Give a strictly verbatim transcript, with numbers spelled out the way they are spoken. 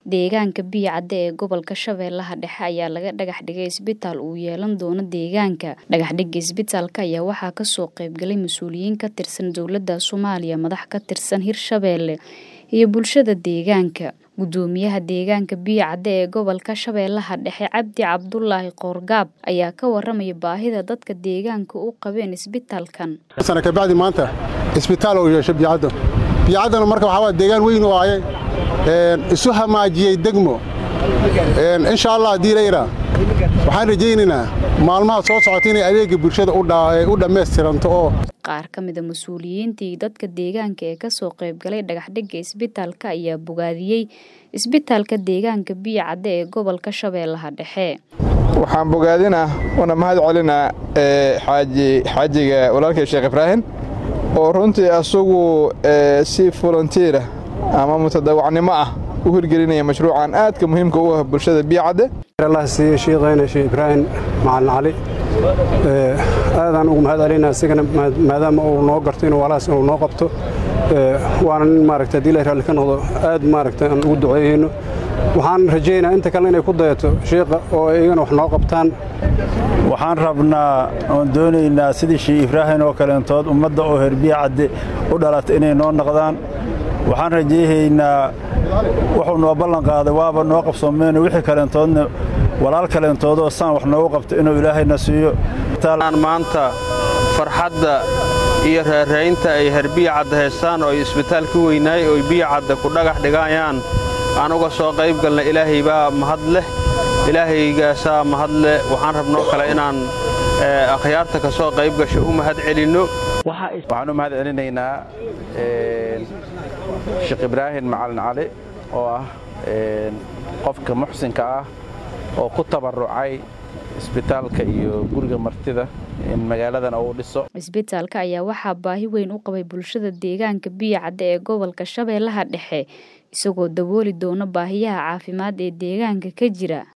Deegaanka Biyacadde ee gobolka Shabeellaha Dhexe ayaa laga dhagax dhigay isbitaal uu yeelan doono deegaanka. Dhagax dhigga isbitaalka ayaa waxaa ka soo qayb galay mas'uuliyiin ka tirsan dowladda Soomaaliya, madax ka tirsan Hirshabeelle iyo bulshada deegaanka. Gudoomiyaha deegaanka Biyacadde ee gobolka Shabeellaha Dhexe Cabdi Cabdullaahi Qoorgaab ayaa ka warramay baahida dadka deegaanka u qabeen isbitaalkan. Sana ka bacdi maanta isbitaal oo yeeshay Biyacadde. Biyacadde marka waxa waa deegaan weyn oo ay een isu hamaajiyay degmo een insha Allah diilayra waxaan rajaynaynaa maalmaha soo socota inay adeega bulshada u dhaay u dhameystiranto oo qaar ka mid ah mas'uuliyiintii dadka deegaanka ee ka soo qayb galay dhagax dhigga isbitaalka ayaa bogaadiyay isbitaalka deegaanka Biyacadde ee gobolka Shabeellaha Dhexe. waxaan bogaadinaa una mahad celinaa ee xaaji xaajiga walaalkay Sheekh Ibraahim oo runtii asagu si volunteer ama mutadawacnimo ah u hirgelinaya mashruucan aadka muhiimka u ah bulshada Biyacadde. Allah siiyo sheekayna Sheekh Ibraahim Macalin Ali ee aadan ugu mahad celinaa sigana maadaama uu noo garto inuu walaas uu noo qabto ee waana maaragtay dilay raali ka noqdo aad maaragtay aan ugu duceeyno waxaan rajaynayaa inta kale inay ku dayato sheekha oo ayagana wax noo qabtaan. waxaan rabnaa oo doonaynaa sidii Sheekh Ibraahim oo kale intood ummadda oo heer Biyacadde u dhalatay inay noo noqdaan. waxaan rajaynaynaa wuxuu noo ballan qaaday waaba noo qabsoomeen wixii kale intoodna walaal kale intoodoo saan wax noogu qabto inuu Ilaahayna siiyo. Talaan maanta farxadda iyo reeraynta ay heer Biyacadde heestaan oo isbitaalka weynaay oo Biyacadde ku dhagax dhigayaan aan uga soo qayb galnay. Ilaahay baa mahad leh, ilaahaygaasa mahad leh. waxaan rabnaa kale inaan akhyaarta ka soo qayb gasho u mahad celino. waxaan u mahad celinaynaa Sheekh Ibraahim Macalin Ali oo ah qofka muxsinka ah oo ku tabarucay isbitaalka iyo guriga martida in magaaladan uu dhiso. Isbitaalka ayaa waxaa baahi weyn u qabay bulshada deegaanka Biyacadde ee gobolka Shabeellaha Dhexe isagoo dabooli doona baahiyaha caafimaad ee deegaanka ka jira.